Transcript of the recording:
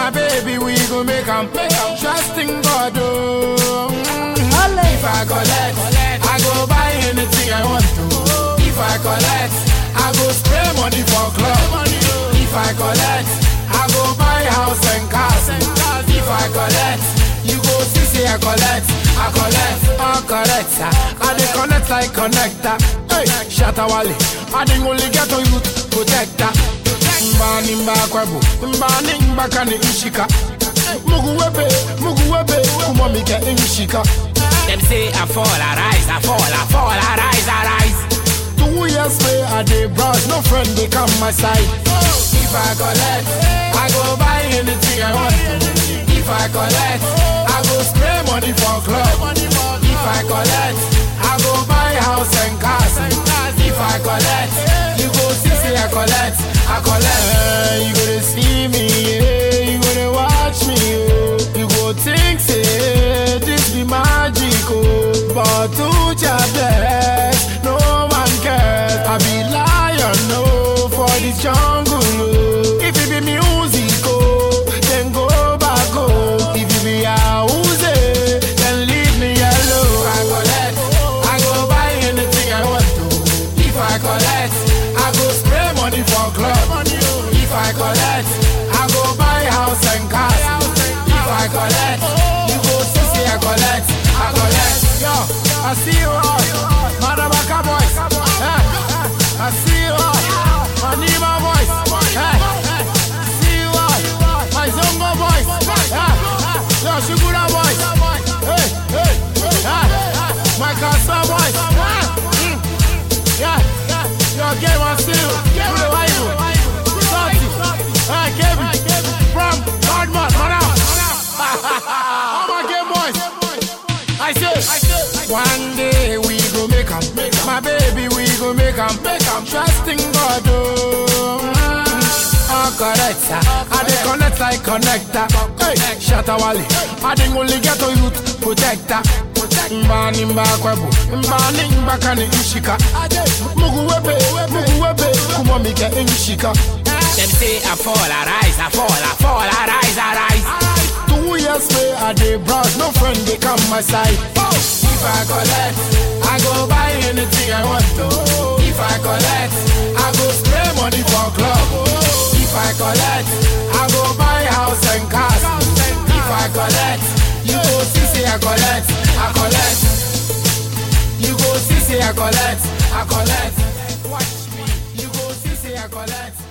My baby, we go make 'em. Trusting God, oh. If I collect, I go buy anything I want to. If I collect, I go spray money for club. If I collect, I go buy house and cars. If I collect, you go see say I collect. I collect, I dey connect like connector. Hey, Shatawale, I dey only get on youth protector. Mbani mbakwabu, mbani mbakani ishika. Muguwebe, kumamika ishika. Them say I fall, I rise, I fall, I fall, I rise, I rise. 2 years later, I dey browse, no friend they come my side. If I collect, I go buy anything I want. If I collect, I go spray money for club. If I collect, I go buy house and cars. If I collect, you go see say I collect. You gonna see me, yeah. You gonna watch me, oh. You go think say this be magic, oh. But to your best, no man cares. I be lion, no, for the jungle, oh. If it be music, oh, then go back, oh. If it be house, then leave me alone. I collect, I go buy anything I want to. If I collect, I go spray money for club. If I collect, I go buy house and cars. If I collect, you go see I collect. Yo, I see you all, Madabaka boys. I see you all, Manima boys. See you all, my Zongo boys. Yo, Shugura boys. My Kasa boys. Yo, game on still. Kevin, from Godman, all my game boys. I say, one day we go make 'em. My baby, we go make 'em. Trusting God, oh. Correct, I dey connect like connector. Hey, Shatawale, I dey only get on youth protector. Mbani mbakwabu, mbani mbakani ishika. Muguwebe, kumamika ishika. Them say I fall, I rise, I fall, I fall, I rise, I rise. 2 years later, I dey browse, no friend they come my side. If I collect, I go buy anything I want to. If I collect, I go spray money for club. If I collect, I go buy house and cars. If I collect, you go see say I collect. You go see say I collect. Watch me, you go see say I collect.